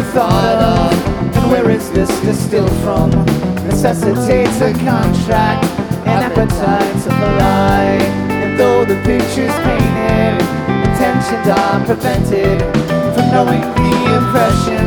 thought of? And where is this distilled from? Necessitates a contract, an appetite to lie. And though the picture's painted, intentions are prevented from knowing the impression